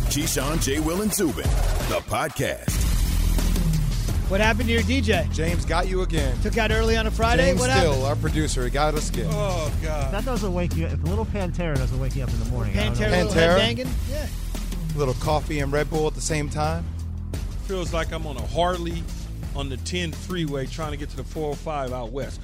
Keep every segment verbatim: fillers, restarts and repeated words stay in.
Keyshawn, J. Will, and Zubin, the podcast. What happened to your D J? James got you again. Took out early on a Friday? James what Still, happened? our producer, he got us again. Oh, God. That doesn't wake you up. If a little Pantera doesn't wake you up in the morning. Pantera, I little Pantera? head banging? Yeah. A little coffee and Red Bull at the same time. Feels like I'm on a Harley on the ten freeway trying to get to the four oh five out west.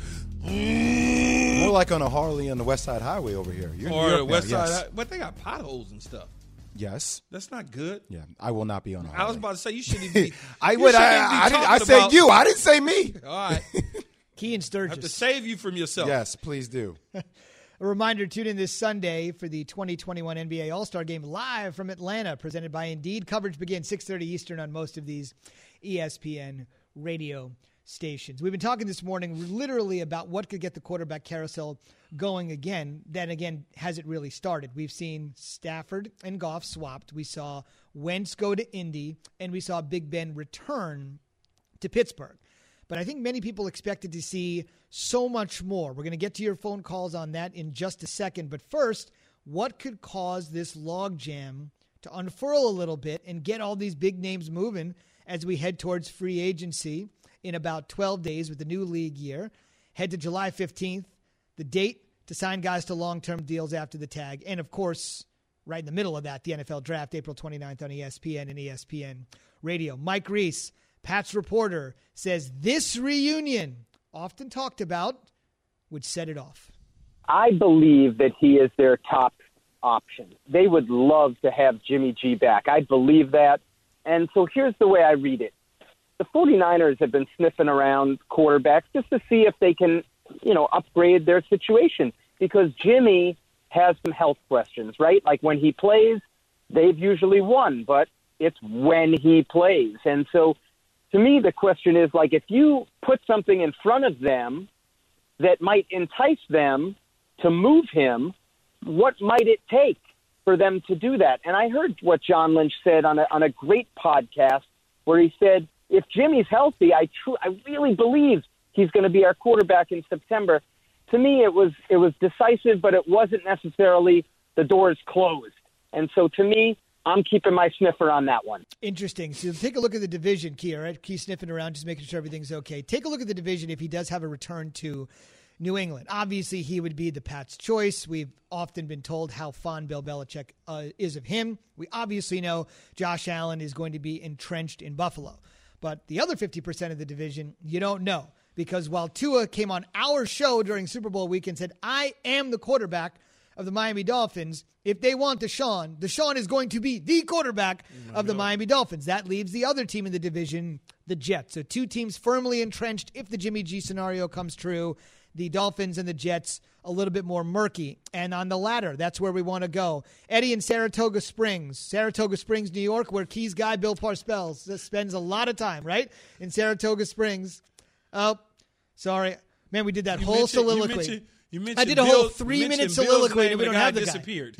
More like on a Harley on the West Side Highway over here. You're in Or New the York west now, side. yes. But they got potholes and stuff. Yes. That's not good. Yeah, I will not be on a Harley. I was about to say, you shouldn't even be. I you would. shouldn't I, even be I, didn't, I talking said about- you. I didn't say me. All right. Key and I Sturgis. have to save you from yourself. Yes, please do. A reminder, tune in this Sunday for the twenty twenty-one N B A All-Star Game live from Atlanta, presented by Indeed. Coverage begins six thirty Eastern on most of these E S P N radio stations. We've been talking this morning literally about what could get the quarterback carousel going again. Then again, has it really started? We've seen Stafford and Goff swapped. We saw Wentz go to Indy, and we saw Big Ben return to Pittsburgh. But I think many people expected to see so much more. We're going to get to your phone calls on that in just a second. But first, what could cause this logjam to unfurl a little bit and get all these big names moving as we head towards free agency in about twelve days with the new league year? Head to July fifteenth, the date to sign guys to long-term deals after the tag. And, of course, right in the middle of that, the N F L Draft, April twenty-ninth on E S P N and E S P N Radio. Mike Reese, Pat's reporter, says this reunion, often talked about, would set it off. I believe that he is their top option. They would love to have Jimmy G back. I believe that. And so here's the way I read it. The 49ers have been sniffing around quarterbacks just to see if they can, you know, upgrade their situation, because Jimmy has some health questions, right? Like when he plays, they've usually won, but it's when he plays. And so to me, the question is, like, if you put something in front of them that might entice them to move him, what might it take for them to do that? And I heard what John Lynch said on a, on a great podcast where he said, if Jimmy's healthy, I tr- I really believe he's going to be our quarterback in September. To me, it was it was decisive, but it wasn't necessarily the doors closed. And so to me, I'm keeping my sniffer on that one. Interesting. So take a look at the division, Key, all right? Key sniffing around, just making sure everything's okay. Take a look at the division if he does have a return to New England. Obviously, he would be the Pats' choice. We've often been told how fond Bill Belichick uh, is of him. We obviously know Josh Allen is going to be entrenched in Buffalo. But the other fifty percent of the division, you don't know. Because while Tua came on our show during Super Bowl week and said, I am the quarterback of the Miami Dolphins, if they want Deshaun, Deshaun is going to be the quarterback oh of the God. Miami Dolphins. That leaves the other team in the division, the Jets. So two teams firmly entrenched if the Jimmy G scenario comes true. The Dolphins and the Jets a little bit more murky. And on the latter, that's where we want to go. Eddie in Saratoga Springs. Saratoga Springs, New York, where Key's guy, Bill Parcells, spends a lot of time, right? In Saratoga Springs. Oh, sorry. Man, we did that You whole mentioned- soliloquy. You mentioned, you mentioned I did a Bill, whole three-minute soliloquy, soliloquy, and we don't the guy have the guy. disappeared.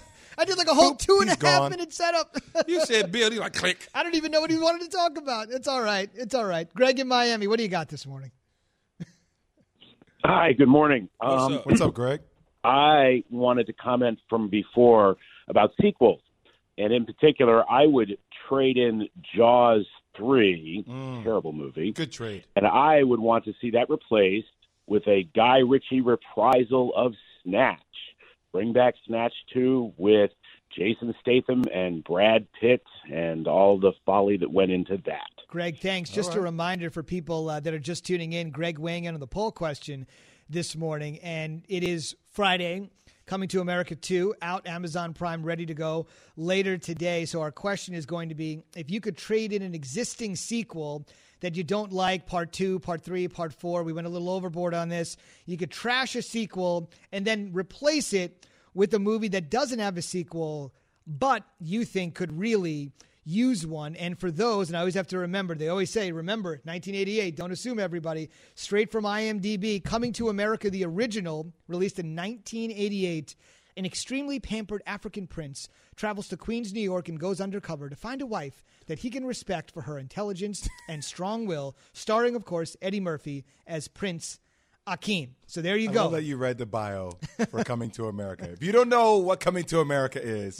I did like a whole Boop, two and a he's half gone. minute setup. You said Bill, you like click. I don't even know what he wanted to talk about. It's all right. It's all right. Greg in Miami, what do you got this morning? Hi, good morning. What's Um, up? What's up, Greg? I wanted to comment from before about sequels. And in particular, I would trade in Jaws three, Mm. terrible movie, Good trade. and I would want to see that replaced with a Guy Ritchie reprisal of Snatch. Bring back Snatch two with Jason Statham and Brad Pitt and all the folly that went into that. Greg, thanks. Just a reminder for people uh, that are just tuning in, Greg weighing in on the poll question this morning, and it is Friday, Coming to America two, out Amazon Prime, ready to go later today. So our question is going to be, if you could trade in an existing sequel that you don't like, part two, part three, part four, we went a little overboard on this, you could trash a sequel and then replace it with a movie that doesn't have a sequel, but you think could really use one. And for those, and I always have to remember, they always say, remember, nineteen eighty-eight, don't assume everybody, straight from I M D B, Coming to America, the original, released in nineteen eighty-eight, an extremely pampered African prince travels to Queens, New York, and goes undercover to find a wife that he can respect for her intelligence and strong will, starring, of course, Eddie Murphy as Prince Akeem. So there you I go. love that you read the bio for Coming to America. If you don't know what Coming to America is, But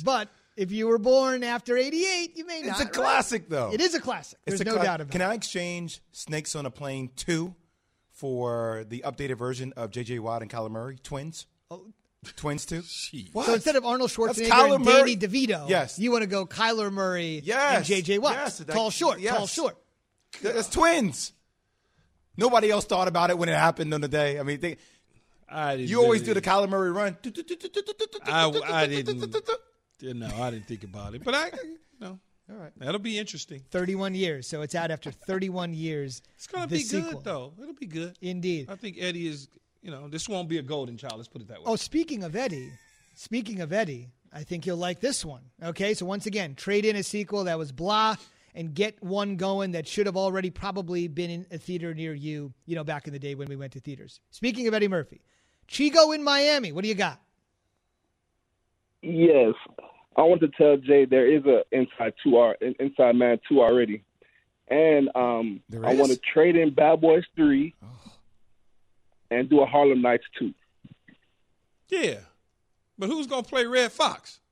If you were born after eighty-eight, you may not. It's a classic, right? though. It is a classic. There's It's a no cla- doubt about Can it. I exchange Snakes on a Plane two for the updated version of J J. Watt and Kyler Murray, twins? Oh. Twins too? What? So instead of Arnold That's Schwarzenegger Kyler and Murray. Danny DeVito, Yes. you want to go Kyler Murray Yes. and J J. Watt. Yes, that- tall, short, yes. tall, short. That's twins. Nobody else thought about it when it happened on the day. I mean, they, I didn't you always really- do the Kyler Murray run. I, I didn't. No, I didn't think about it. But I, no. All right. That'll be interesting. thirty-one years. So it's out after thirty-one years. It's going to the be sequel. good, though. It'll be good. Indeed. I think Eddie is, you know, this won't be a golden child. Let's put it that way. Oh, speaking of Eddie, speaking of Eddie, I think you'll like this one. Okay, so once again, trade in a sequel that was blah and get one going that should have already probably been in a theater near you, you know, back in the day when we went to theaters. Speaking of Eddie Murphy, Chico in Miami. What do you got? Yes. I want to tell Jay there is a Inside two R, Inside Man two already. And um, There I is? want to trade in Bad Boys three and do a Harlem Nights two. Yeah. But who's going to play Red Fox?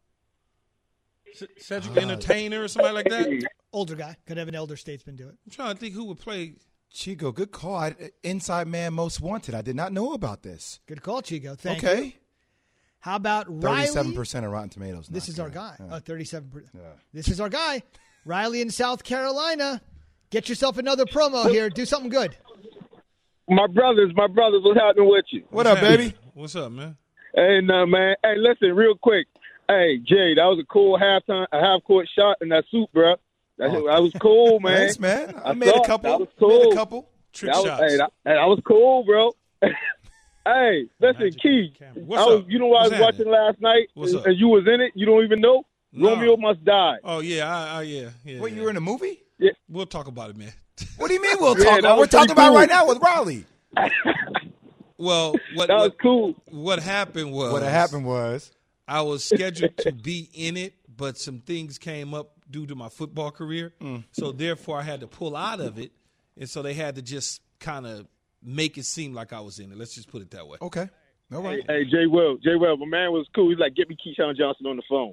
C- Cedric Uh, Entertainer or somebody like that? I'm Older guy. Could have an elder statesman do it. trying to think who would play. Chico, good call. I, Inside Man Most Wanted. I did not know about this. Good call, Chico. Thank you. okay. How about Riley? thirty-seven percent of Rotten Tomatoes. This Not is our good. guy. Yeah. Oh, thirty-seven percent. Yeah. This is our guy. Riley in South Carolina. Get yourself another promo here. Do something good. My brothers, my brothers, what's happening with you? What up, baby? What's up, man? Hey, no, man. Hey, listen, real quick. Hey, Jay, that was a cool halftime, a half-court shot in that suit, bro. That, Oh. that was cool, man. Thanks, man. I, I made a saw it. couple. That was Made cool. a couple. Trick That was, shots. hey, that, hey, that was cool, bro. Hey, listen, Magic Key. camera. What's I was, up? you know what What's I was watching happening? last night, What's and, up? and you was in it. You don't even know. No. Romeo Must Die. Oh, yeah. I, I, yeah. yeah What, yeah. you were in a movie? We'll talk about it, man. What do you mean we'll Yeah, talk that about? We're was pretty talking about cool. right now with Raleigh. Well, what, That was what, cool. what happened was What happened was I was scheduled to be in it, but some things came up due to my football career. Mm. So therefore, I had to pull out of it, and so they had to just kind of make it seem like I was in it. Let's just put it that way. okay. All right. Hey, Jay Will, Jay Will, my man was cool. He's like, get me Keyshawn Johnson on the phone.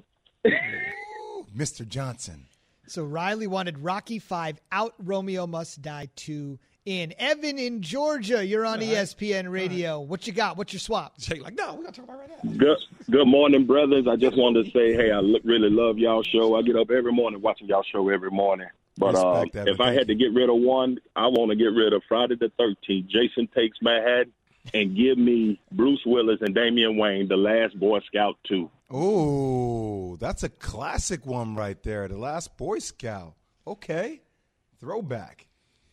Mister Johnson. So Riley wanted Rocky five out, Romeo Must Die two in. Evan in Georgia, you're on E S P N Radio. What you got? What's your swap? Jake, like, no, we got to talk about it right now. Good, good morning, brothers. I just wanted to say, hey, I look, really love y'all show. I get up every morning watching y'all show every morning. But uh, Respect that, if I thank had to get rid of one, I want to get rid of Friday the thirteenth. Jason Takes Manhattan, and give me Bruce Willis and Damian Wayne, The Last Boy Scout two. Ooh, that's a classic one right there. The Last Boy Scout. Okay. Throwback.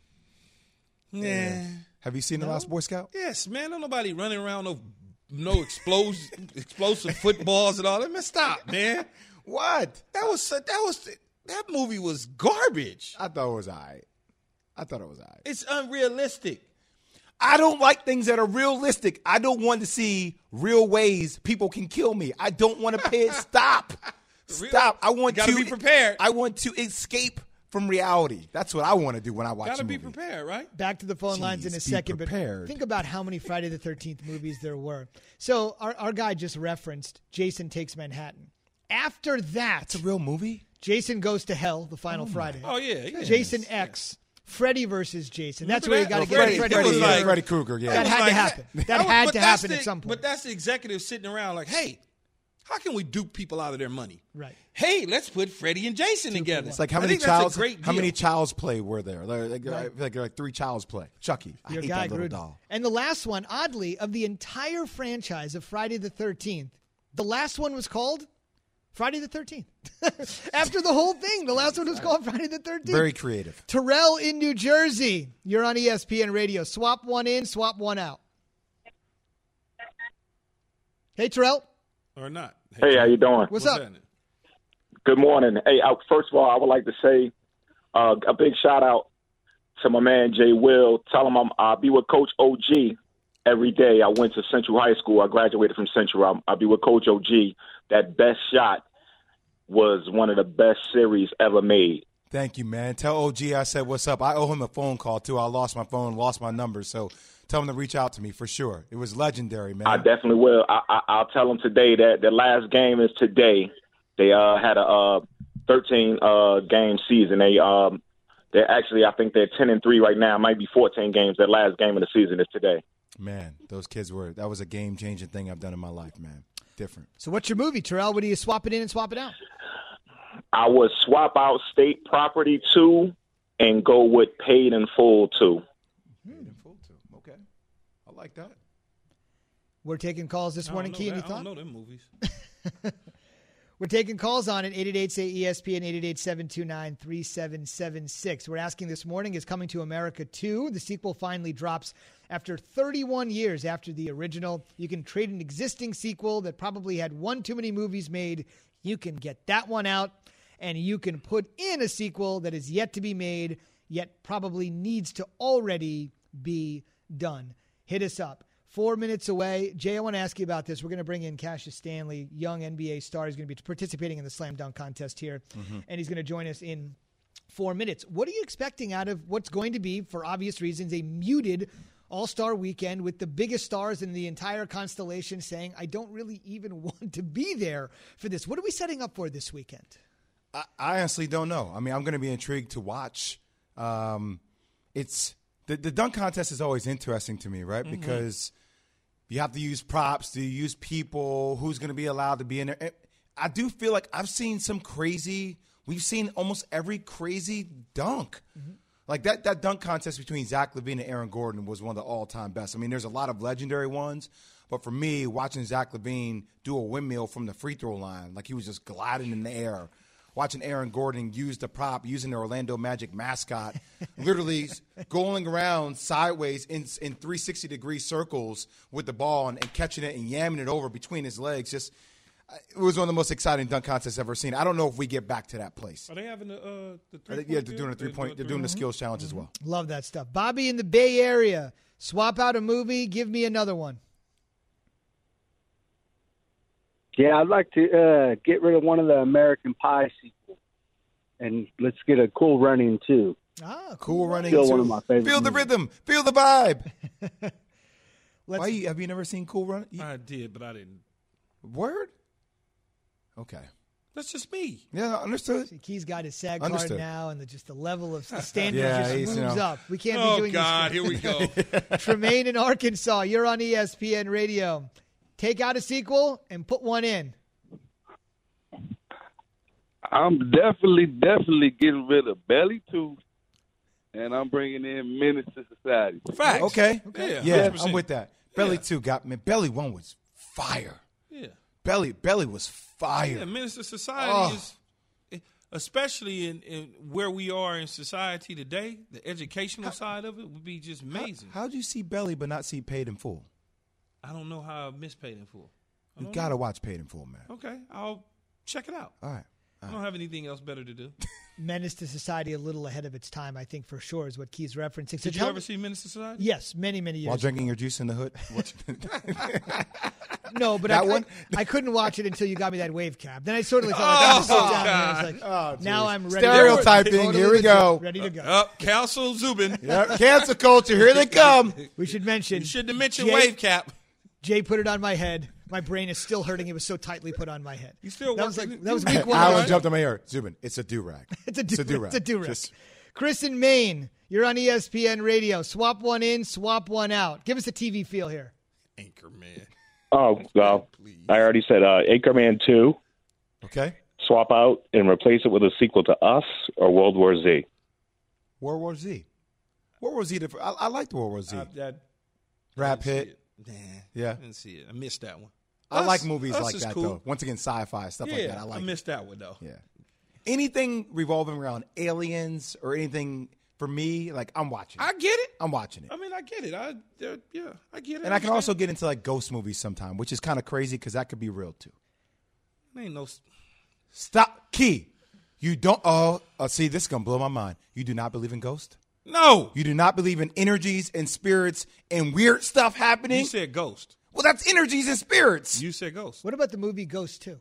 Yeah. Have you seen The Last Boy Scout? Yes, man. Don't nobody running around no no explosive explosive footballs and all that. Man, stop, man. What? That was that was that movie was garbage. I thought it was all right. I thought it was all right. It's unrealistic. I don't like things that are realistic. I don't want to see real ways people can kill me. I don't want to pay it. Stop. Stop. I want You gotta to be prepared. I want to escape from reality. That's what I want to do when I watch Gotta a be movie. prepared, right? Back to the phone lines in a Jeez, be second, prepared. but think about how many Friday the thirteenth movies there were. So our, our guy just referenced Jason Takes Manhattan. After that, It's a real movie? Jason Goes to Hell, the final Friday. Oh yeah, yeah. Jason X, Freddy versus Jason. That's Remember where you that? got to Oh, get Freddy- Freddy. it was Krueger. like- Freddy Krueger, yeah. That It was had to like- happen. That was- had but to that's happen the- at some point. But that's the executive sitting around like, hey, how can we dupe people out of their money? Right. Hey, let's put Freddie and Jason together. It's like how I many think that's a child's great how deal. many child's play were there? Like, like, Right. I feel like, like three child's play. Chucky. I Your hate guy that little Gruden. doll. And the last one, oddly, of the entire franchise of Friday the thirteenth, the last one was called Friday the thirteenth. After the whole thing, the last one was called Friday the thirteenth. Very creative. Terrell in New Jersey. You're on E S P N Radio. Swap one in, swap one out. Hey, Terrell. or not. Hey, how you doing? What's, up? happening? Good morning. Hey, I, first of all, I would like to say uh, a big shout out to my man Jay Will. Tell him I'm, I'll be with Coach O G every day. I went to Central High School. I graduated from Central. I'll, I'll be with Coach O G. That best shot was one of the best series ever made. Thank you, man. Tell O G I said what's up. I owe him a phone call, too. I lost my phone, lost my number, so tell him to reach out to me for sure. It was legendary, man. I definitely will. I, I, I'll tell him today that the last game is today, They uh, had a uh, thirteen uh, game season. They um, they're actually, I think they're ten and three right now. It might be fourteen games. Their last game of the season is today. Man, those kids were – that was a game-changing thing I've done in my life, man. Different. So what's your movie, Terrell? What do you swap it in and swap it out? I would swap out State Property two and go with Paid in Full two. Paid in Full two. Okay. I like that. We're taking calls this morning, Key. Any I don't thought? know them movies. We're taking calls on it, eight eight eight, say E S P N, eight eight eight, seven two nine, three seven seven six. We're asking this morning, is Coming to America two? The sequel finally drops after thirty-one years after the original. You can trade an existing sequel that probably had one too many movies made. You can get that one out, and you can put in a sequel that is yet to be made, yet probably needs to already be done. Hit us up. Four minutes away. Jay, I want to ask you about this. We're going to bring in Cassius Stanley, young N B A star. He's going to be participating in the slam dunk contest here, mm-hmm. and he's going to join us in four minutes. What are you expecting out of what's going to be, for obvious reasons, a muted All-Star weekend with the biggest stars in the entire constellation saying, I don't really even want to be there for this? What are we setting up for this weekend? I, I honestly don't know. I mean, I'm going to be intrigued to watch. Um, it's the, the dunk contest is always interesting to me, right? Mm-hmm. Because you have to use props. Do you use people? Who's going to be allowed to be in there? I do feel like I've seen some crazy – we've seen almost every crazy dunk. Mm-hmm. Like that that dunk contest between Zach LaVine and Aaron Gordon was one of the all-time best. I mean, there's a lot of legendary ones. But for me, watching Zach LaVine do a windmill from the free throw line, like he was just gliding in the air, watching Aaron Gordon use the prop, using the Orlando Magic mascot, literally going around sideways in in three hundred sixty degree circles with the ball and, and catching it and yamming it over between his legs. Just it was one of the most exciting dunk contests I've ever seen. I don't know if we get back to that place. Are they having the uh, the three point? Yeah, they're doing a three point. They're doing the skills challenge mm-hmm. as well. Love that stuff. Bobby in the Bay Area. Swap out a movie. Give me another one. Yeah, I'd like to uh, get rid of one of the American Pie sequels, and let's get a Cool Running too. Ah, Cool Running. Still too. one of my favorite. Feel the movies. rhythm. Feel the vibe. Let's, Why you, have you never seen Cool Running? I did, but I didn't. Word. Okay. That's just me. Yeah, understood. See, Key's got his SAG Understood. card now, and the, just the level of the standard Yeah, just he's, moves you know. up. We can't Oh, be doing God, this. here we go. Tremaine in Arkansas, you're on E S P N Radio. Take out a sequel and put one in. I'm definitely, definitely getting rid of Belly two, and I'm bringing in Menace to Society. Facts. Okay. Okay. Yeah, Yeah, one hundred percent. I'm with that. Belly Yeah. two got me. Belly one was fire. Yeah. Belly Belly was fire. Yeah, Minister Society Oh. is, especially in, in where we are in society today, the educational side of it would be just amazing. How do you see Belly but not see Paid in Full? I don't know how I missed Paid in Full. I You don't gotta know. watch Paid in Full, man. Okay, I'll check it out. All right. I don't have anything else better to do. Menace to Society a little ahead of its time, I think, for sure, is what Key's referencing. So Did you tell ever me- see Minister Society? Yes, many, many years While ago. drinking your juice in the hood? No, but That I, one? I, I couldn't watch it until you got me that wave cap. Then I sort of felt like I had to sit Oh, down. And I God. was like, Oh, now geez. I'm ready. Stereotyping. Totally Here we legit, go. Ready to go. Up, Council Zubin. Yep. Cancel culture. Here they come. We should mention. You shouldn't have mentioned Jay- wave cap. Jay put it on my head. My brain is still hurting. It was so tightly put on my head. You still that was working- like that was week one. Alan right? jumped on my ear. Zubin, it's a do-rag. It's a do. It's a do-rag. It's a do-rag. Just- Chris in Maine, you're on E S P N Radio. Swap one in, swap one out. Give us a T V feel here. Anchorman. Oh, well, I already said uh, Anchorman two, Okay. swap out and replace it with a sequel to Us or World War Z. World War Z. World War Z. the- I, I liked World War Z. I, I, Brad didn't see Pitt. it. Nah, Yeah. I didn't see it. I missed that one. I Us- like movies Us like is that, cool. though. Once again, sci-fi, stuff Yeah, like that. I like I it. missed that one, though. Yeah. Anything revolving around aliens or anything for me, like I'm watching. I get it. I'm watching it. I mean, I get it. I uh, yeah, I get it. And I can understand. also get into like ghost movies sometime, which is kind of crazy because that could be real too. There ain't no. Stop, Key. You don't. Oh, uh, see, this is gonna blow my mind. You do not believe in ghosts. No. You do not believe in energies and spirits and weird stuff happening. You said ghost. Well, that's energies and spirits. You said ghost. What about the movie Ghost two?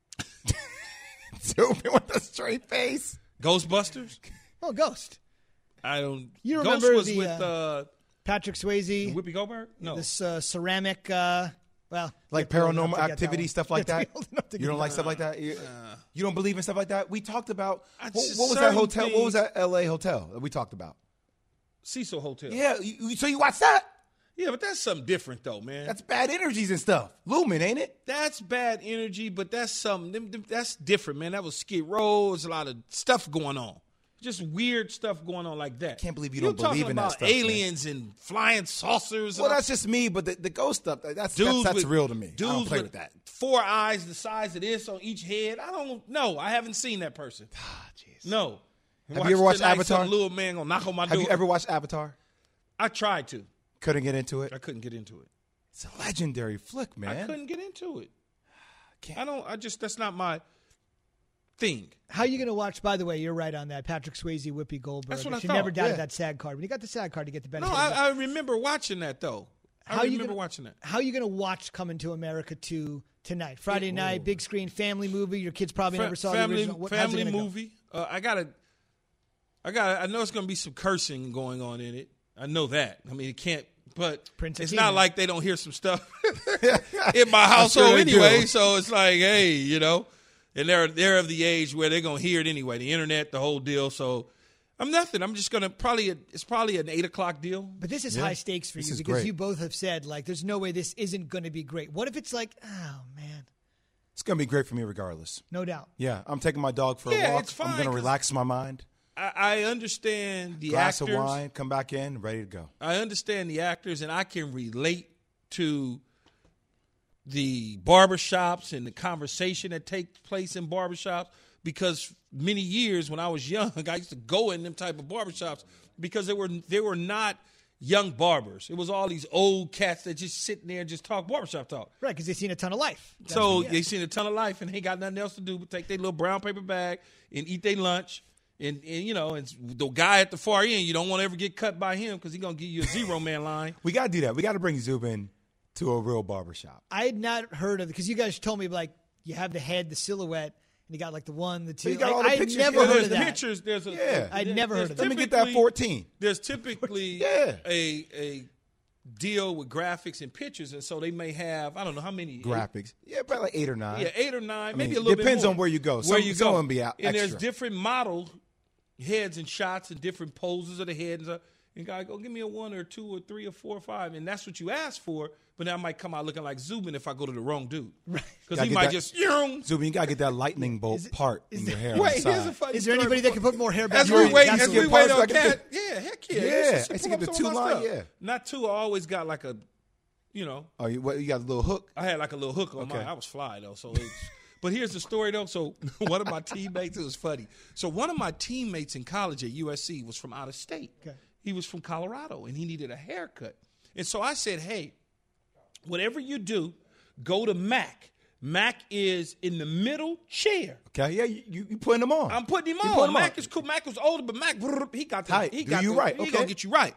Stupid with a straight face. Ghostbusters. Oh, Ghost. I don't. You Ghost remember was the, with uh, uh, Patrick Swayze. Whoopi Goldberg. No. This uh, ceramic uh, Well, like paranormal activity, stuff like that. You don't like stuff like that? You, uh, you don't believe in stuff like that? We talked about, what, just- what was that certain hotel? What was things- that L A hotel that we talked about? Cecil Hotel. Yeah, you, you- so you watch that? Yeah, but that's something different, though, man. That's bad energies and stuff. Lumen, ain't it? That's bad energy, but that's something. them- them- That's different, man. That was Skid Row. There's a lot of stuff going on. Just weird stuff going on like that. Can't believe you You're don't believe talking in that about stuff, man. aliens and flying saucers. Well, and that's just me, but the, the ghost stuff, that's, that's, dudes that's with- real to me. I Dudes don't play with that. Four eyes the size of this on each head. I don't know. I haven't seen that person. Ah, jeez. No. Have you ever watched tonight, Avatar? Some little man gonna knock on my Have door. you ever watched Avatar? I tried to. Couldn't get into it? I couldn't get into it. It's a legendary flick, man. I couldn't get into it. Can't. I don't. I just. That's not my thing. How are you going to watch, by the way, you're right on that, Patrick Swayze, Whoopi Goldberg. That's what I She thought, never doubted yeah. that SAG card. When you got the SAG card to get the No, benefit of that. I, I remember watching that though. I How you remember gonna- watching that. How are you going to watch Coming to America two tonight? Friday night, big screen, family movie. Your kids probably Fa- never saw family, the original. What, how's it family gonna go? movie. Uh, I gotta. I got. I know it's gonna be some cursing going on in it. I know that. I mean, it can't. But Prince it's Akeem. not like they don't hear some stuff in my household sure they anyway. do. So it's like, hey, you know, and they're they're of the age where they're gonna hear it anyway. The internet, the whole deal. So I'm nothing. I'm just gonna probably. It's probably an eight o'clock deal. But this is high stakes for This you is because great. you both have said, like, there's no way this isn't going to be great. What if it's like, oh, man, It's going to be great for me regardless. no doubt. Yeah, I'm taking my dog for Yeah, a walk. it's fine, I'm going to 'cause- relax my mind. I, I understand the Glass actors. of wine, come back in, ready to go. I understand the actors, and I can relate to the barbershops and the conversation that takes place in barbershops because many years when I was young, I used to go in them type of barbershops because they were they were not young barbers. It was all these old cats that just sitting there and just talk barbershop talk. Right, because they've seen a ton of life. That's So what- yeah. they seen a ton of life and they ain't got nothing else to do but take their little brown paper bag and eat their lunch. And, and you know, and the guy at the far end, you don't want to ever get cut by him because he's going to give you a zero-man line. We got to do that. We got to bring Zubin to a real barbershop. I had not heard of it because you guys told me, like, you have the head, the silhouette, and you got, like, the one, the two. you got Like, all the I had pictures. never Yeah, heard There's of that. pictures. There's a, Yeah. I'd there- never there's heard of Let me that. get that typically- fourteen. There's typically Yeah. a a deal with graphics and pictures, and so they may have I don't know how many Graphics. Yeah, probably like eight or nine. Yeah, eight or nine, I maybe mean, a little bit depends more. on where you go. Where Some- you some go, of them be out and there's extra. different model heads and shots and different poses of the head and stuff. And guy go, give me a one or two or three or four or five, and that's what you asked for. But then I might come out looking like Zubin if I go to the wrong dude, because Gotta he get might that- just. Yung. Zubin, you got to get that lightning bolt part in your hair. on Wait, the here's a side. funny Is there story. anybody that can put more hair back? As on we it? wait, That's as what- we get wait parts on like a cat, bit- yeah, heck yeah, Yeah, It's I just used to pull get up the some of two my line, stuff. yeah. Not two. I always got like a, you know, Oh, you, what, you got a little hook? I had like a little hook on Okay. mine. I was fly though, so. It's, but here's the story though. So one of my teammates, it was funny. So one of my teammates in college at U S C was from out of state. Okay. He was from Colorado, and he needed a haircut. And so I said, hey, whatever you do, go to Mac. Mac is in the middle chair. Okay, yeah, you, you, you putting them on. I'm putting him You on. put him Mac on. is cool. Mac was older, but Mac, he got the, Tight. he Do got you the, right. He Okay. gonna get you right.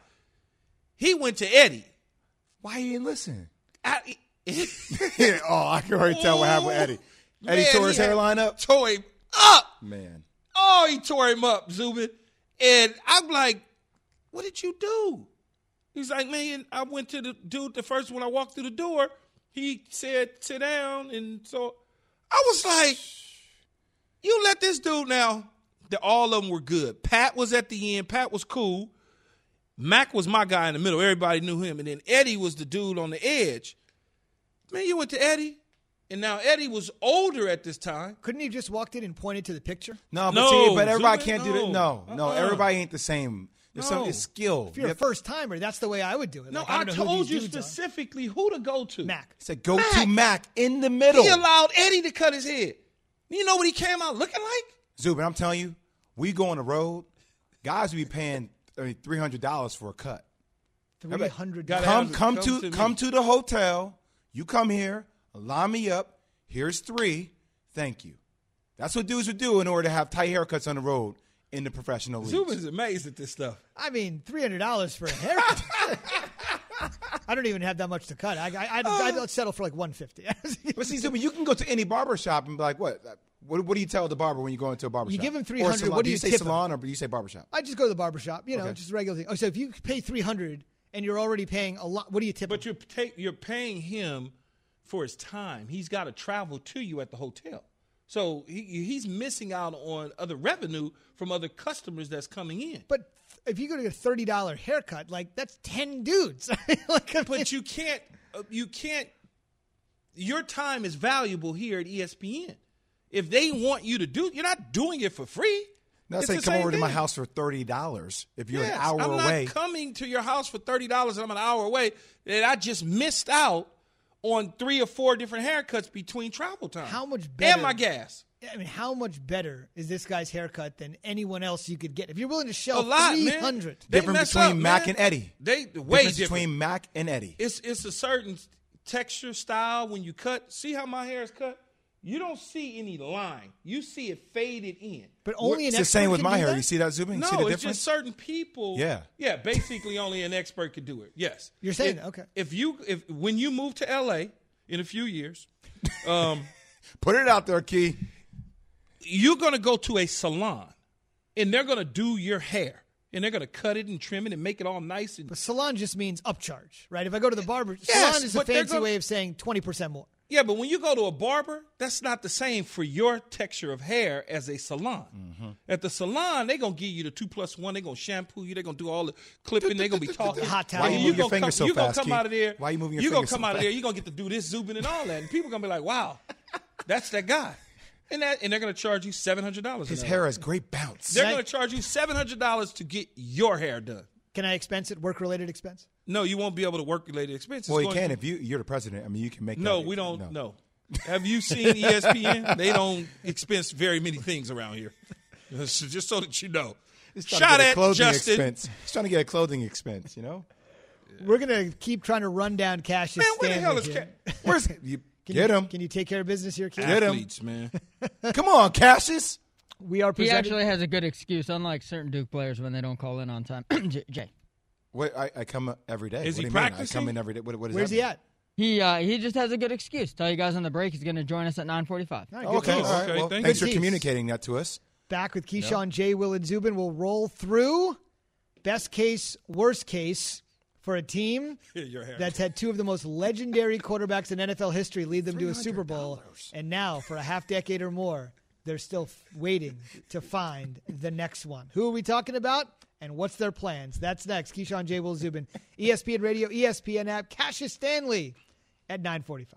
He went to Eddie. Why you didn't listen? I, Yeah, oh, I can already tell what happened with Eddie. Eddie Man, tore his he had- hairline up? Tore him up. Man. Oh, he tore him up, Zubin. And I'm like, what did you do? He's like, man, I went to the dude the first when I walked through the door. He said, sit down. And so I was like, you let this dude now. The, all of them were good. Pat was at the end. Pat was cool. Mac was my guy in the middle. Everybody knew him. And then Eddie was the dude on the edge. Man, you went to Eddie. And now Eddie was older at this time. Couldn't he have just walked in and pointed to the picture? No, but No, see, but everybody Zubin, can't do that. No, no, Uh-uh. everybody ain't the same. There's some No. it's skill. If you're a first timer, that's the way I would do it. No, Like, I, don't know who told these you dudes are. specifically who to go to. Mac. Said go Mac. to Mac in the middle. He allowed Eddie to cut his head. You know what he came out looking like? Zubin, I'm telling you, we go on the road, guys will be paying I mean, three hundred dollars for a cut. Three hundred Gotta dollars. Come, have- come, come to, to me. come to the hotel. You come here, line me up. Here's three. Thank you. That's what dudes would do in order to have tight haircuts on the road in the professional leagues. Zubin's amazed at this stuff. I mean, three hundred dollars for a haircut. I don't even have that much to cut. I, I, I'd, I'd settle for like one fifty. But see, Zubin, you can go to any barber shop and be like, what? What, what do you tell the barber when you go into a barber You shop? give him Or three hundred. salon. What do do you you say tip him? salon or do you say barber shop? I just go to the barbershop, you know, Okay. just a regular thing. Oh, so if you pay three hundred and you're already paying a lot, what do you tip? But him? you're take, you're paying him for his time. He's got to travel to you at the hotel. So he, he's missing out on other revenue from other customers that's coming in. But if you go to get a thirty dollars haircut, like that's ten dudes. like, I mean, but you can't, uh, you can't, your time is valuable here at E S P N. If they want you to do, you're not doing it for free. No, It's say the come same over to my thing. house for thirty dollars if you're Yes, an hour I'm away. not coming to your house for thirty dollars and I'm an hour away, and I just missed out on three or four different haircuts between travel time. How much better? And my gas. I mean, how much better is this guy's haircut than anyone else you could get? If you're willing to A shell lot, three man. hundred, They Difference mess between up, Mac man. and Eddie. They way Difference different. between Mac and Eddie. It's it's a certain texture, style when you cut. See how my hair is cut? You don't see any line. You see it faded in. but only It's an the same expert with can my do hair. that? You see that, Zubin? You No, see the it's difference? just certain people. Yeah. Yeah, basically only an expert could do it. Yes. You're saying, If- okay. If you if when you move to L A in a few years, um, Put it out there, Key. you're going to go to a salon and they're going to do your hair and they're going to cut it and trim it and make it all nice. And But salon just means upcharge, right? If I go to the barber, Yes, salon is a but they're fancy gonna- way of saying twenty percent more. yeah, but when you go to a barber, that's not the same for your texture of hair as a salon. Mm-hmm. At the salon, they're going to give you the two plus one. They're going to shampoo you. They're going to do all the clipping. They're going to be talking. Hot towel. Why you And move your gonna fingers come, so you gonna fast, come Keith? out of there. Why you moving your You gonna fingers come so out of fast? there. You're going to get to do this, Zubin, and all that. And people going to be like, wow, that's that guy. And that, and they're going to charge you seven hundred dollars. His hair has great bounce. They're Right. going to charge you seven hundred dollars to get your hair done. Can I expense it? Work-related expense? No, you won't be able to work related expenses. Well, you Going can to- if you, you're the president. I mean, you can make No, that. we don't. No. Have you seen E S P N? They don't expense very many things around here. So just so that you know. He's trying Shot to get a at clothing Justin. expense. He's trying to get a clothing expense, you know? We're going to keep trying to run down Cassius Man, where the Stanley hell is here. Cat? Where's you Can get you, him? Can you take care of business here, Keith? Get him. Athletes, man. Come on, Cassius. We are He presented. actually has a good excuse, unlike certain Duke players when they don't call in on time. J- Jay. Wait, I, I come every day. Is what he do you mean? I practicing? come in every day. What, what does Where's that he mean? at? He uh, he just has a good excuse. Tell you guys on the break he's going to join us at nine forty-five. All right, good Okay, tease. all right. Okay, Well, thank thanks you. for communicating that to us. Back with Keyshawn, J. Will, and Zubin. We'll roll through best case, worst case for a team Your hair. that's had two of the most legendary quarterbacks in N F L history lead them to a Super Bowl. And now, for a half decade or more, they're still f- waiting to find the next one. Who are we talking about? And what's their plans? That's next. Keyshawn, J. Will, Zubin, E S P N Radio, E S P N app, Cassius Stanley at nine forty-five.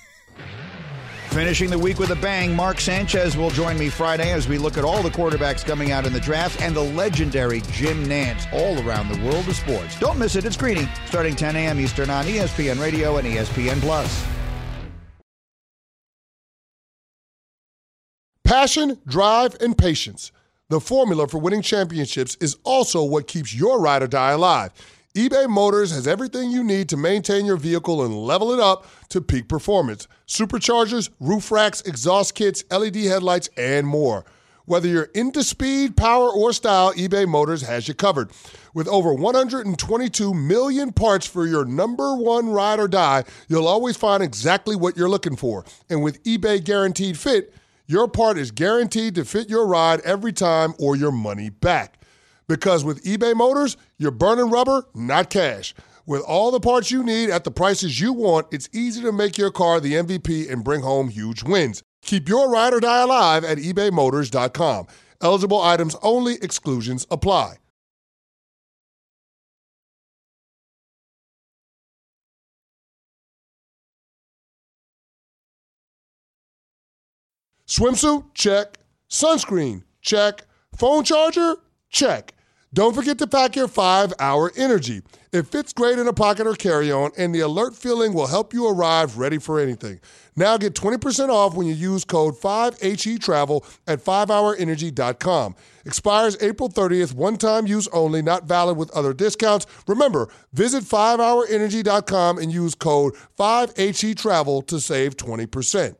Finishing the week with a bang, Mark Sanchez will join me Friday as we look at all the quarterbacks coming out in the draft and the legendary Jim Nantz all around the world of sports. Don't miss it. It's Greeny, starting ten a.m. Eastern on E S P N Radio and E S P N Plus. Passion, drive, and patience. The formula for winning championships is also what keeps your ride or die alive. eBay Motors has everything you need to maintain your vehicle and level it up to peak performance. Superchargers, roof racks, exhaust kits, L E D headlights, and more. Whether you're into speed, power, or style, eBay Motors has you covered. With over one hundred twenty-two million parts for your number one ride or die, you'll always find exactly what you're looking for. And with eBay Guaranteed Fit, your part is guaranteed to fit your ride every time or your money back. Because with eBay Motors, you're burning rubber, not cash. With all the parts you need at the prices you want, it's easy to make your car the M V P and bring home huge wins. Keep your ride or die alive at ebay motors dot com. Eligible items only. Exclusions apply. Swimsuit? Check. Sunscreen? Check. Phone charger? Check. Don't forget to pack your five hour Energy. It fits great in a pocket or carry-on, and the alert feeling will help you arrive ready for anything. Now get twenty percent off when you use code five H E Travel at five hour energy dot com. Expires April thirtieth, one-time use only, not valid with other discounts. Remember, visit five hour energy dot com and use code five H E Travel to save twenty percent.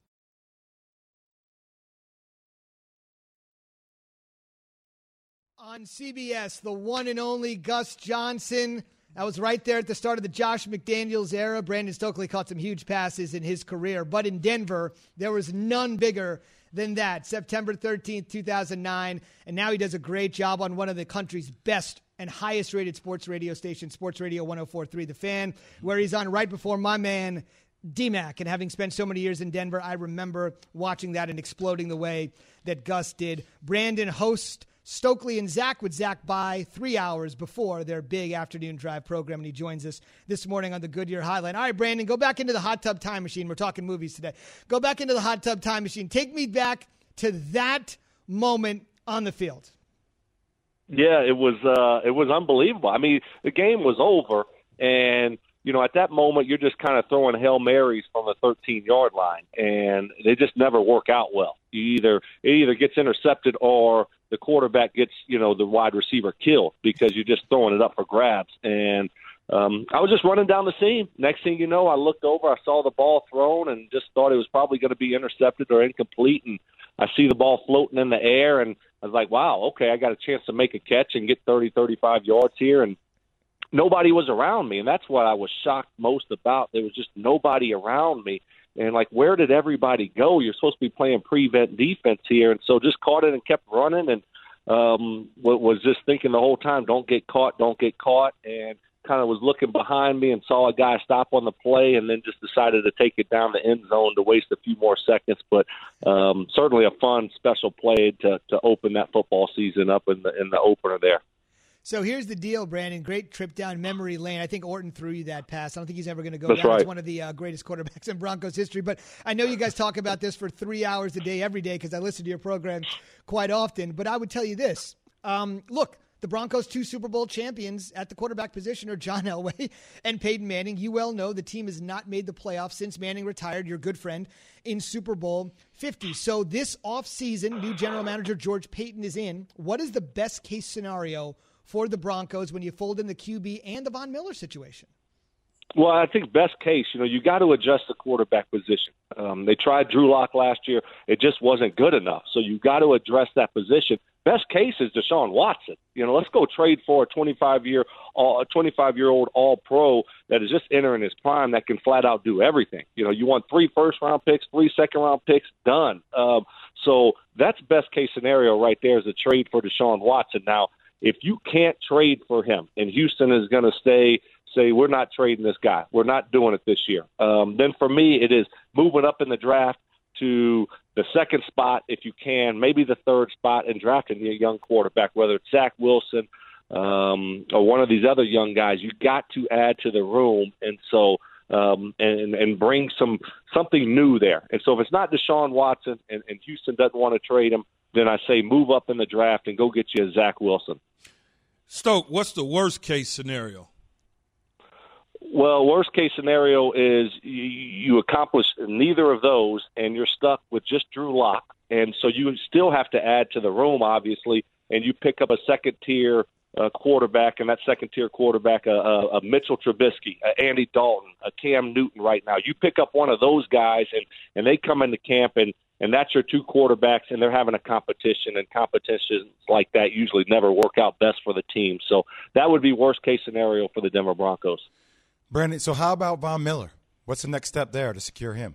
On C B S, the one and only Gus Johnson. That was right there at the start of the Josh McDaniels era. Brandon Stokely caught some huge passes in his career. But in Denver, there was none bigger than that. September thirteenth, two thousand nine. And now he does a great job on one of the country's best and highest rated sports radio stations, Sports Radio one oh four point three The Fan, where he's on right before my man, D-Mac, and having spent so many years in Denver, I remember watching that and exploding the way that Gus did. Brandon hosts Stokely and Zach with Zach by three hours before their big afternoon drive program, and he joins us this morning on the Goodyear Highline. All right, Brandon, go back into the hot tub time machine. We're talking movies today. Go back into the hot tub time machine. Take me back to that moment on the field. Yeah, it was uh, it was unbelievable. I mean, the game was over, and you know, at that moment, you're just kind of throwing Hail Marys from the thirteen-yard line, and they just never work out well. You either it either gets intercepted or the quarterback gets, you know, the wide receiver killed because you're just throwing it up for grabs. And um, I was just running down the seam. Next thing you know, I looked over, I saw the ball thrown, and just thought it was probably going to be intercepted or incomplete. And I see the ball floating in the air, and I was like, wow, okay, I got a chance to make a catch and get thirty, thirty-five yards here. And nobody was around me, and that's what I was shocked most about. There was just nobody around me. And, like, where did everybody go? You're supposed to be playing prevent defense here. And so just caught it and kept running and um, was just thinking the whole time, don't get caught, don't get caught, and kind of was looking behind me and saw a guy stop on the play and then just decided to take it down the end zone to waste a few more seconds. But um, certainly a fun, special play to, to open that football season up in the in the opener there. So here's the deal, Brandon. Great trip down memory lane. I think Orton threw you that pass. I don't think he's ever going to go That's down right. as one of the uh, greatest quarterbacks in Broncos history. But I know you guys talk about this for three hours a day, every day, because I listen to your program quite often. But I would tell you this. Um, look, the Broncos' two Super Bowl champions at the quarterback position are John Elway and Peyton Manning. You well know the team has not made the playoffs since Manning retired, your good friend, in Super Bowl fifty. So this offseason, new general manager George Paton is in. What is the best-case scenario for the Broncos when you fold in the Q B and the Von Miller situation? Well, I think best case, you know, you got to adjust the quarterback position. Um, they tried Drew Lock last year. It just wasn't good enough. So you got to address that position. Best case is Deshaun Watson. You know, let's go trade for a twenty-five-year, a twenty-five-year-old All-Pro that is just entering his prime that can flat out do everything. You know, you want three first-round picks, three second-round picks, done. Um, so that's best case scenario right there is a trade for Deshaun Watson. Now, if you can't trade for him and Houston is going to stay, say, we're not trading this guy, we're not doing it this year, um, then for me it is moving up in the draft to the second spot if you can, maybe the third spot, and drafting a young quarterback, whether it's Zach Wilson um, or one of these other young guys. You got to add to the room, and so um, and and bring some something new there. And so if it's not Deshaun Watson and, and Houston doesn't want to trade him, then I say move up in the draft and go get you a Zach Wilson. Stoke, what's the worst case scenario? Well, worst case scenario is you, you accomplish neither of those, and you're stuck with just Drew Lock. And so you still have to add to the room, obviously, and you pick up a second-tier uh, quarterback, and that second-tier quarterback, a uh, uh, uh, Mitchell Trubisky, uh, Andy Dalton, a uh, Cam Newton right now. You pick up one of those guys, and, and they come into camp, and, and that's your two quarterbacks, and they're having a competition, and competitions like that usually never work out best for the team. So that would be worst-case scenario for the Denver Broncos. Brandon, so how about Von Miller? What's the next step there to secure him?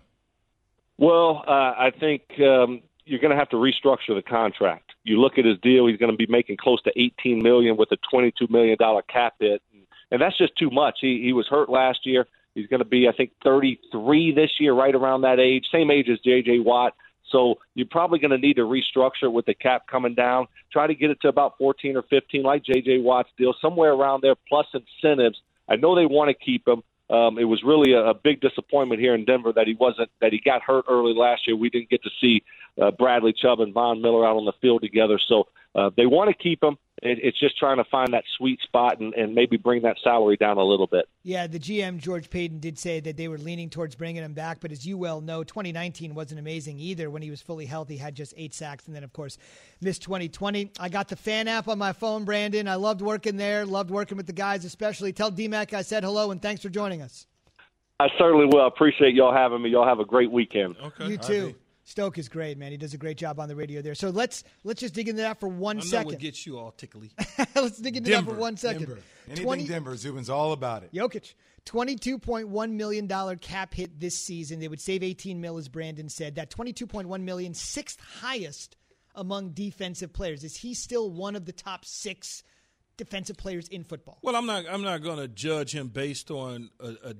Well, uh, I think um, you're going to have to restructure the contract. You look at his deal; he's going to be making close to eighteen million dollars with a twenty-two million dollars cap hit, and that's just too much. He, he was hurt last year. He's going to be, I think, thirty-three this year, right around that age, same age as J J. Watt. So you're probably going to need to restructure with the cap coming down. Try to get it to about fourteen or fifteen, like J J. Watt's deal, somewhere around there, plus incentives. I know they want to keep him. Um, it was really a, a big disappointment here in Denver that he wasn't that he got hurt early last year. We didn't get to see uh, Bradley Chubb and Von Miller out on the field together. So uh, they want to keep him. It, it's just trying to find that sweet spot and, and maybe bring that salary down a little bit. Yeah, the G M, George Paton, did say that they were leaning towards bringing him back. But as you well know, twenty nineteen wasn't amazing either. When he was fully healthy, had just eight sacks, and then, of course, missed twenty twenty. I got the fan app on my phone, Brandon. I loved working there, loved working with the guys especially. Tell D-Mac I said hello, and thanks for joining us. I certainly will. I appreciate y'all having me. Y'all have a great weekend. Okay. You too. Right. Stoke is great, man. He does a great job on the radio there. So let's let's just dig into that for one I know second. what gets you all tickly. Let's dig into Denver, that for one second. Denver. Anything twenty Denver, Zubin's all about it. Jokic, twenty-two point one million dollars cap hit this season. They would save eighteen mil, as Brandon said. That twenty-two point one million dollars, sixth highest among defensive players. Is he still one of the top six defensive players in football? Well, I'm not. I'm not going to judge him based on a, a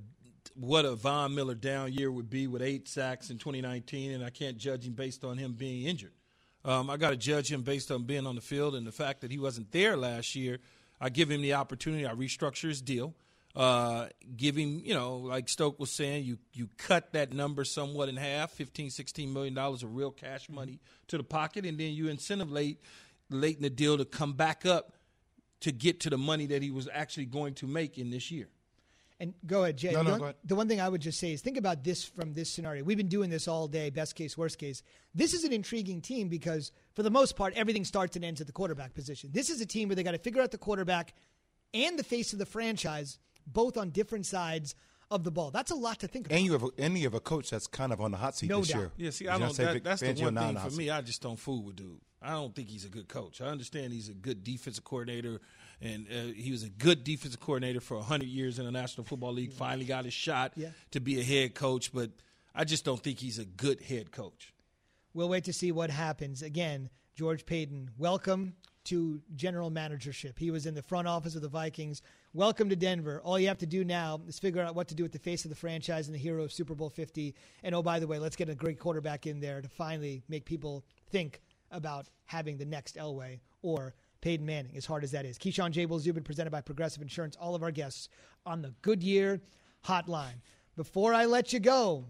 what a Von Miller down year would be with eight sacks in twenty nineteen, and I can't judge him based on him being injured. Um, I got to judge him based on being on the field and the fact that he wasn't there last year. I give him the opportunity. I restructure his deal. Uh, give him, you know, like Stoke was saying, you you cut that number somewhat in half, fifteen, sixteen million dollars of real cash money to the pocket, and then you incentive late, late in the deal to come back up to get to the money that he was actually going to make in this year. And go ahead, Jay. No, no, the, one, go ahead. the one thing I would just say is think about this from this scenario. We've been doing this all day, best case, worst case. This is an intriguing team because, for the most part, everything starts and ends at the quarterback position. This is a team where they got to figure out the quarterback and the face of the franchise, both on different sides of the ball. That's a lot to think about. And you have a, and you have a coach that's kind of on the hot seat No this doubt. year. Yeah, see, I You know, don't. say That, Vic that's the Fangio one thing non-hot for me. seat. I just don't fool with dude. I don't think he's a good coach. I understand he's a good defensive coordinator, and uh, he was a good defensive coordinator for one hundred years in the National Football League. Finally got his shot Yeah. to be a head coach, but I just don't think he's a good head coach. We'll wait to see what happens. Again, George Paton, welcome to general managership. He was in the front office of the Vikings. Welcome to Denver. All you have to do now is figure out what to do with the face of the franchise and the hero of Super Bowl fifty. And, oh, by the way, let's get a great quarterback in there to finally make people think about having the next Elway or Peyton Manning, as hard as that is. Keyshawn J. Will Zubin, presented by Progressive Insurance. All of our guests on the Goodyear Hotline. Before I let you go,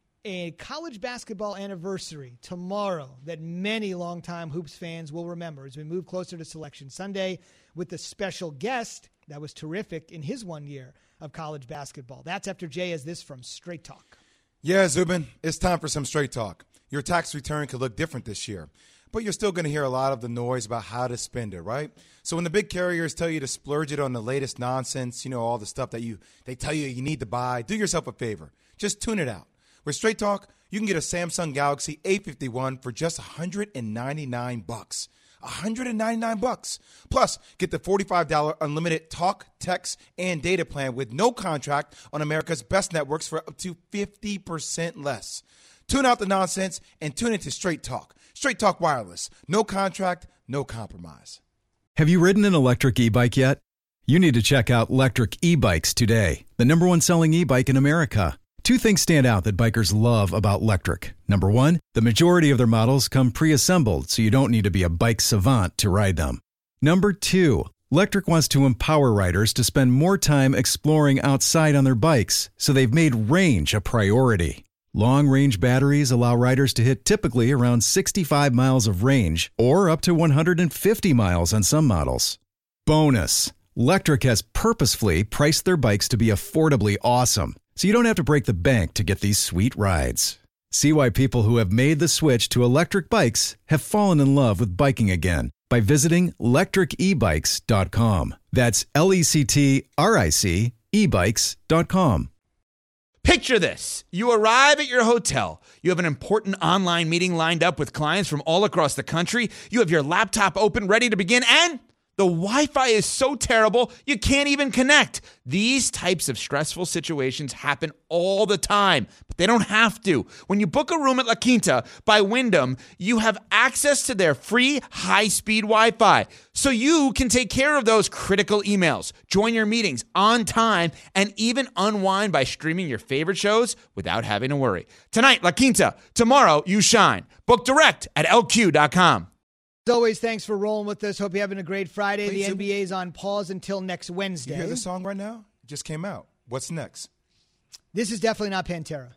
a college basketball anniversary tomorrow that many longtime Hoops fans will remember as we move closer to Selection Sunday with a special guest that was terrific in his one year of college basketball. That's after Jay has this from Straight Talk. Yeah, Zubin, it's time for some straight talk. Your tax return could look different this year, but you're still going to hear a lot of the noise about how to spend it, right? So when the big carriers tell you to splurge it on the latest nonsense, you know, all the stuff that you they tell you you need to buy, do yourself a favor. Just tune it out. With Straight Talk, you can get a Samsung Galaxy A fifty-one for just one hundred ninety-nine bucks. one hundred ninety-nine bucks. Plus, get the forty-five dollars unlimited talk, text, and data plan with no contract on America's best networks for up to fifty percent less. Tune out the nonsense and tune into Straight Talk. Straight Talk Wireless. No contract, no compromise. Have you ridden an electric e-bike yet? You need to check out Lectric E-Bikes today, the number one selling e-bike in America. Two things stand out that bikers love about Lectric. Number one, the majority of their models come pre-assembled, so you don't need to be a bike savant to ride them. Number two, Lectric wants to empower riders to spend more time exploring outside on their bikes, so they've made range a priority. Long-range batteries allow riders to hit typically around sixty-five miles of range, or up to one hundred fifty miles on some models. Bonus, Lectric has purposefully priced their bikes to be affordably awesome, so you don't have to break the bank to get these sweet rides. See why people who have made the switch to electric bikes have fallen in love with biking again by visiting lectric e bikes dot com. That's L E C T R I C e bikes dot com. Picture this. You arrive at your hotel. You have an important online meeting lined up with clients from all across the country. You have your laptop open, ready to begin, and the Wi-Fi is so terrible, you can't even connect. These types of stressful situations happen all the time, but they don't have to. When you book a room at La Quinta by Wyndham, you have access to their free high-speed Wi-Fi, so you can take care of those critical emails, join your meetings on time, and even unwind by streaming your favorite shows without having to worry. Tonight, La Quinta. Tomorrow, you shine. Book direct at L Q dot com. As always, thanks for rolling with us. Hope you're having a great Friday. Please, the N B A is on pause until next Wednesday. You hear the song right now? It just came out. What's next? This is definitely not Pantera.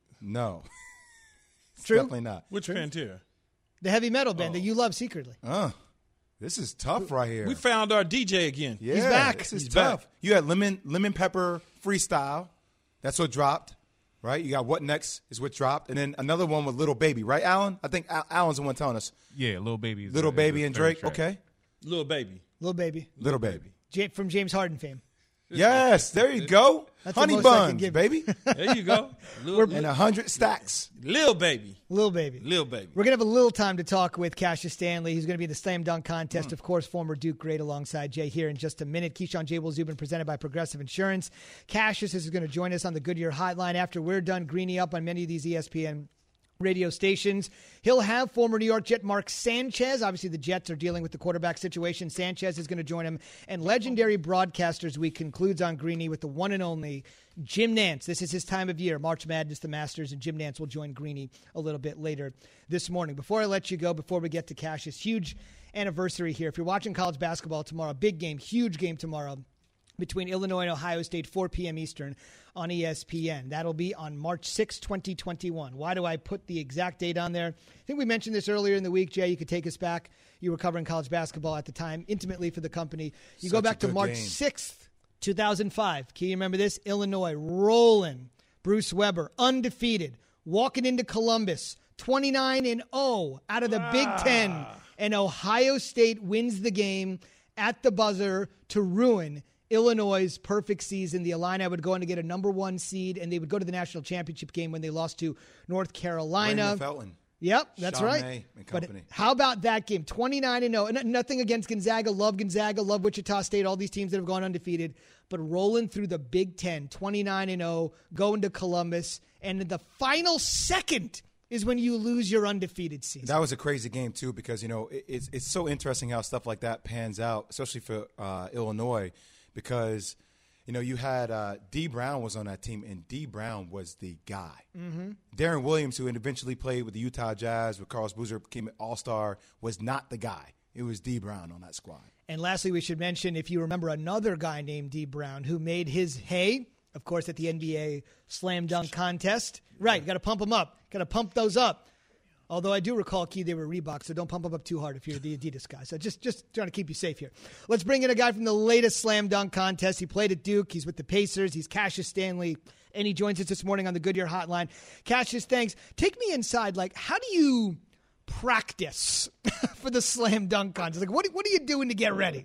No. It's True? Definitely not. Which Pantera? The heavy metal band Oh. that you love secretly. Uh, this is tough right here. We found our D J again. Yeah, He's back. This is He's tough. back. You had lemon lemon pepper freestyle. That's what dropped, right? You got What Next is what dropped, and then another one with Little Baby, right, Alan? I think Al- Alan's the one telling us. Yeah, Little Baby. is Little the- Baby is the and third Drake. track. Okay, Little Baby. Little Baby. Little Baby. Ja- from James Harden fame. Yes, there you go. That's the Honey most I can buns, give. baby, There you go. Little, and a hundred stacks. Lil Baby. Little Baby. Lil Baby. We're going to have a little time to talk with Cassius Stanley. He's going to be in the slam dunk contest. Of course, former Duke great alongside Jay here in just a minute. Keyshawn J. Will Zubin, presented by Progressive Insurance. Cassius is going to join us on the Goodyear Hotline after we're done greening up on many of these E S P N radio stations. He'll have former New York Jet Mark Sanchez. Obviously, the Jets are dealing with the quarterback situation. Sanchez is going to join him. And legendary Broadcasters Week concludes on Greeny with the one and only Jim Nantz. This is his time of year, March Madness, the Masters, and Jim Nantz will join Greeny a little bit later this morning. Before I let you go, before we get to Cash's huge anniversary here, if you're watching college basketball tomorrow, big game, huge game tomorrow between Illinois and Ohio State, four p.m. Eastern on E S P N. That'll be on March sixth, twenty twenty-one. Why do I put the exact date on there? I think we mentioned this earlier in the week. Jay, you could take us back. You were covering college basketball at the time intimately for the company. You Such go back a to good March game. sixth, two thousand five. Can you remember this? Illinois rolling. Bruce Weber, undefeated, walking into Columbus, twenty-nine and oh out of the Big Ten. And Ohio State wins the game at the buzzer to ruin Illinois' perfect season. The Illini would go on to get a number one seed, and they would go to the national championship game when they lost to North Carolina. Raymond Felton. Yep, that's Sean right. May and But company. how about that game? twenty-nine and oh. And nothing against Gonzaga. Love Gonzaga. Love Wichita State. All these teams that have gone undefeated. But rolling through the Big Ten, twenty-nine and oh, going to Columbus. And in the final second is when you lose your undefeated season. That was a crazy game, too, because, you know, it, it's, it's so interesting how stuff like that pans out, especially for uh, Illinois, because, you know, you had uh, D. Brown was on that team, and D. Brown was the guy. Mm-hmm. Darren Williams, who eventually played with the Utah Jazz, with Carlos Boozer, became an all-star, was not the guy. It was D. Brown on that squad. And lastly, we should mention, if you remember, another guy named D. Brown who made his hay, of course, at the N B A Slam Dunk Contest. Right, got to pump them up. Got to pump those up. Although I do recall, Key, they were Reebok, so don't pump them up too hard if you're the Adidas guy. So just, just trying to keep you safe here. Let's bring in a guy from the latest Slam Dunk Contest. He played at Duke. He's with the Pacers. He's Cassius Stanley, and he joins us this morning on the Goodyear Hotline. Cassius, thanks. Take me inside. Like, how do you practice for the Slam Dunk Contest? Like, what, what are you doing to get ready?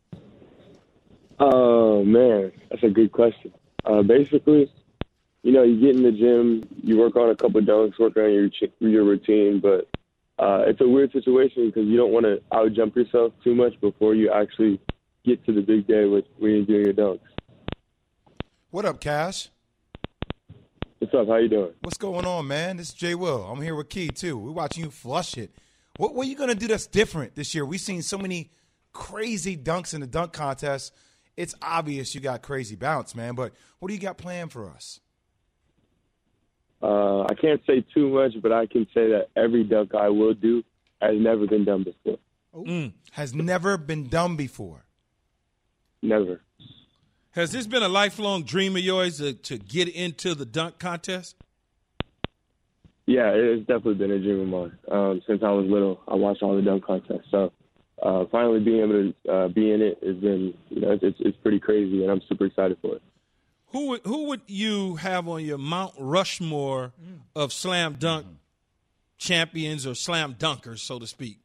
Oh, man, that's a good question. Uh, basically, you know, you get in the gym, you work on a couple of dunks, work on your your routine, but uh, it's a weird situation because you don't want to out-jump yourself too much before you actually get to the big day with, when you're doing your dunks. What up, Cash? What's up? How you doing? What's going on, man? This is Jay Will. I'm here with Key, too. We're watching you flush it. What, what are you going to do that's different this year? We've seen so many crazy dunks in the dunk contest. It's obvious you got crazy bounce, man, but what do you got planned for us? Uh, I can't say too much, but I can say that every dunk I will do has never been done before. Mm. Has never been done before. Never. Has this been a lifelong dream of yours to, to get into the dunk contest? Yeah, it's definitely been a dream of mine. Um, since I was little, I watched all the dunk contests. So uh, finally being able to uh, be in it has been, you know, it's, it's pretty crazy, and I'm super excited for it. Who would, who would you have on your Mount Rushmore of slam dunk champions or slam dunkers, so to speak?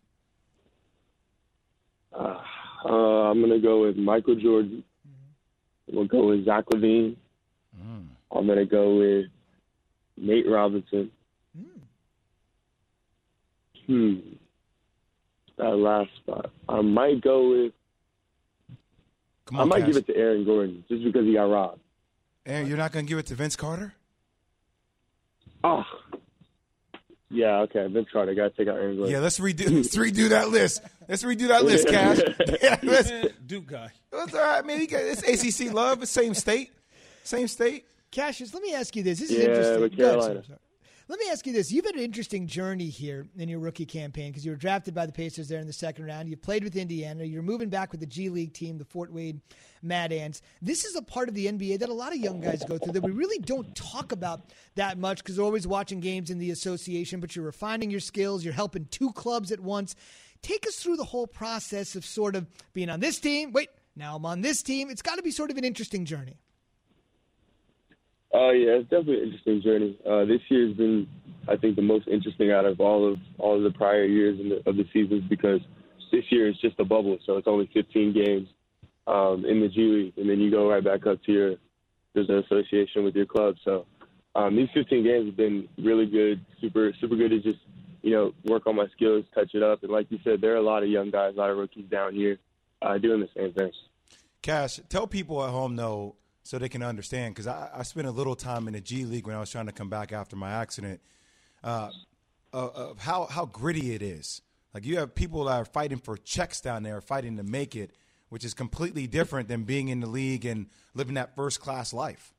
Uh, uh, I'm going to go with Michael Jordan. We'll go with Zach LaVine. Mm. I'm going to go with Nate Robinson. Mm. Hmm. That last spot. I might go with Come I on, might Cash. give it to Aaron Gordon just because he got robbed. Aaron, you're not going to give it to Vince Carter? Oh. Yeah, okay. Vince Carter. Got to take out Aaron Gordon. Yeah, let's redo let's redo that list. Let's redo that list, Cash. Yeah, let's, Duke guy. That's all right, man. You got, it's A C C love. It's same state. Same state. Cassius, let me ask you this. This is Yeah, interesting. with Go ahead, Carolina. sir. Let me ask you this. You've had an interesting journey here in your rookie campaign because you were drafted by the Pacers there in the second round. You played with Indiana. You're moving back with the G League team, the Fort Wayne Mad Ants. This is a part of the N B A that a lot of young guys go through that we really don't talk about that much because they're always watching games in the association, but you're refining your skills. You're helping two clubs at once. Take us through the whole process of sort of being on this team. Wait, now I'm on this team. It's got to be sort of an interesting journey. Oh, uh, yeah, it's definitely an interesting journey. Uh, this year has been, I think, the most interesting out of all of all of the prior years in the, of the seasons because this year is just a bubble, so it's only fifteen games um, in the G League, and then you go right back up to your there's an association with your club. So um, these fifteen games have been really good, super super good to just you know work on my skills, touch it up, and like you said, there are a lot of young guys, a lot of rookies down here uh, doing the same thing. Cash, tell people at home, though, so they can understand, because I, I spent a little time in the G League when I was trying to come back after my accident. Uh, of, of how, how gritty it is. Like, you have people that are fighting for checks down there, fighting to make it, which is completely different than being in the league and living that first-class life.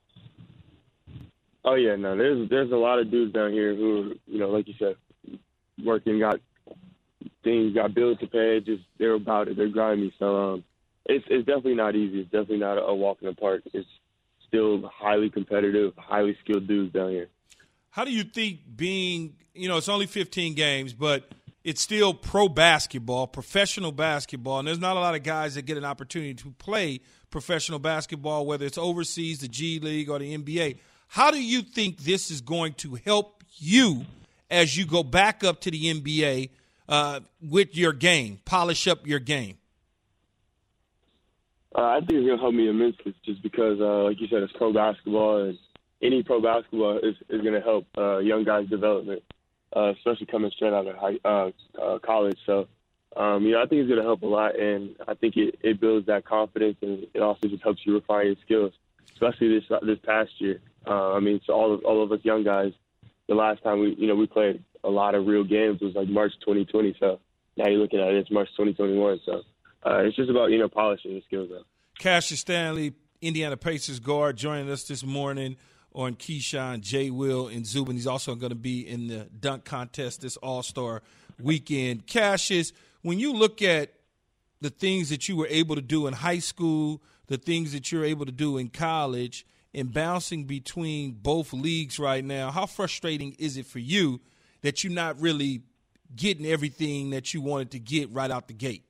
Oh, yeah, no, there's there's a lot of dudes down here who, you know, like you said, working, got things, got bills to pay, just they're about it, they're grimy. So um, it's it's definitely not easy. It's definitely not a, a walk in the park. It's still highly competitive, highly skilled dudes down here. How do you think being, you know, it's only fifteen games, but it's still pro basketball, professional basketball, and there's not a lot of guys that get an opportunity to play professional basketball, whether it's overseas, the G League, or the N B A. How do you think this is going to help you as you go back up to the N B A uh, with your game, polish up your game? Uh, I think it's going to help me immensely just because, uh, like you said, it's pro basketball, and any pro basketball is, is going to help uh, young guys' development, uh, especially coming straight out of high, uh, uh, college. So, um, you know, I think it's going to help a lot, and I think it, it builds that confidence, and it also just helps you refine your skills, especially this this past year. Uh, I mean, so all of all of us young guys, the last time we, you know, we played a lot of real games was like March twenty twenty. So now you're looking at it, it's March twenty twenty-one. So uh, it's just about, you know, polishing your skills up. Cassius Stanley, Indiana Pacers guard, joining us this morning on Keyshawn, Jay Will, and Zubin. He's also going to be in the dunk contest this All-Star weekend. Cassius, when you look at the things that you were able to do in high school, the things that you're able to do in college, and bouncing between both leagues right now, how frustrating is it for you that you're not really getting everything that you wanted to get right out the gate?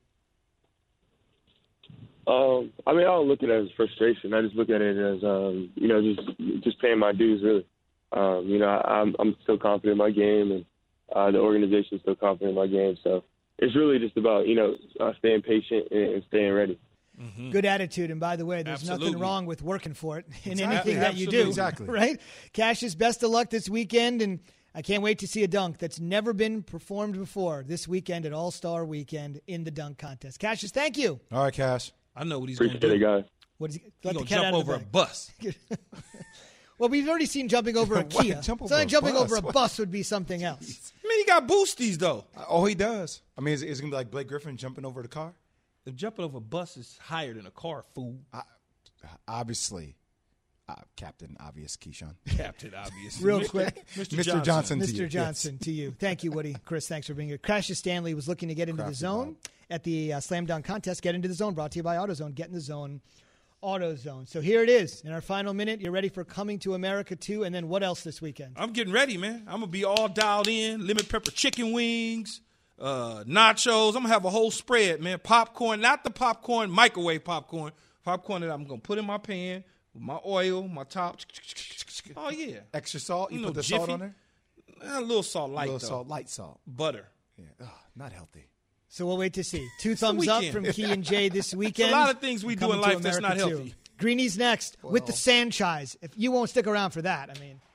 Um, I mean, I don't look at it as frustration. I just look at it as, um, you know, just just paying my dues, really. Um, you know, I, I'm I'm still confident in my game, and uh, the organization is still confident in my game. So it's really just about, you know, uh, staying patient and, and staying ready. Mm-hmm. Good attitude. And by the way, there's Absolutely. nothing wrong with working for it in Exactly. anything that you Absolutely. do. Exactly. Right? Cassius, best of luck this weekend. And I can't wait to see a dunk that's never been performed before this weekend at All-Star Weekend in the dunk contest. Cassius, thank you. All right, Cash. I know what he's going to Appreciate do. it, guys. What is he? He's Let going the to cat jump out of over the a bag. bus. Well, we've already seen jumping over a What? Kia. Jump over so a jumping bus? over a What? bus would be something else. I mean, he got boosties, though. Oh, he does. I mean, is, is it going to be like Blake Griffin jumping over the car? If jumping over a bus is higher than a car, fool. I, obviously, uh, Captain Obvious Keyshawn. Captain Obvious. Real quick. Mister Mister Johnson. Johnson. to Mister you, Johnson, yes. to you. Thank you, Woody. Chris, thanks for being here. Cassius Stanley was looking to get into Crafty the zone Bob. at the uh, Slam Dunk Contest. Get into the zone, brought to you by AutoZone. Get in the zone, AutoZone. So here it is in our final minute. You're ready for Coming to America two, and then what else this weekend? I'm getting ready, man. I'm going to be all dialed in. Lemon pepper chicken wings, uh, nachos. I'm going to have a whole spread, man. Popcorn, not the popcorn, microwave popcorn. Popcorn that I'm going to put in my pan with my oil, my top. Oh, yeah. Extra salt? You, You put know, the salt Jiffy. on there? A little salt light, A little though. salt, light salt. Butter. Yeah. Ugh, not healthy. So we'll wait to see. Two the thumbs up weekend. from Key and Jay this weekend. It's a lot of things we do Coming in to life that's America not two. healthy. Greenies next with the Sanchez. If you won't stick around for that, I mean.